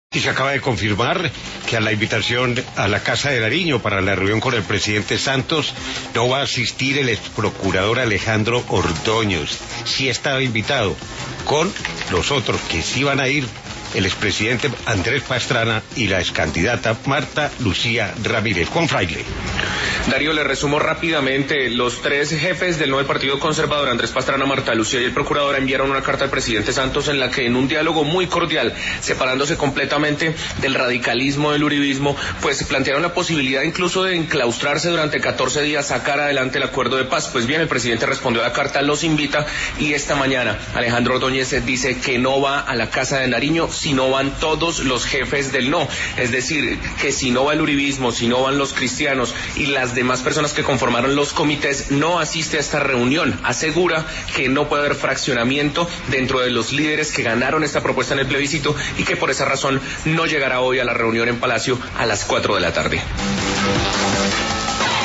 Y se acaba de confirmar que a la invitación a la Casa de Nariño para la reunión con el presidente Santos no va a asistir el exprocurador Alejandro Ordóñez. Sí estaba invitado, con los otros que sí van a ir, el expresidente Andrés Pastrana y la excandidata Marta Lucía Ramírez. Juan Fraile. Darío, le resumo rápidamente. Los tres jefes del nuevo Partido Conservador, Andrés Pastrana, Marta Lucía y el procurador, enviaron una carta al presidente Santos en la que, en un diálogo muy cordial, separándose completamente del radicalismo, del uribismo, pues plantearon la posibilidad incluso de enclaustrarse durante 14 días, sacar adelante el acuerdo de paz. Pues bien, el presidente respondió a la carta, los invita, y esta mañana Alejandro Ordóñez dice que no va a la Casa de Nariño si no van todos los jefes del no. Es decir, que si no va el uribismo, si no van los cristianos y las demás personas que conformaron los comités, no asiste a esta reunión. Asegura que no puede haber fraccionamiento dentro de los líderes que ganaron esta propuesta en el plebiscito y que por esa razón no llegará hoy a la reunión en Palacio a las 4 de la tarde.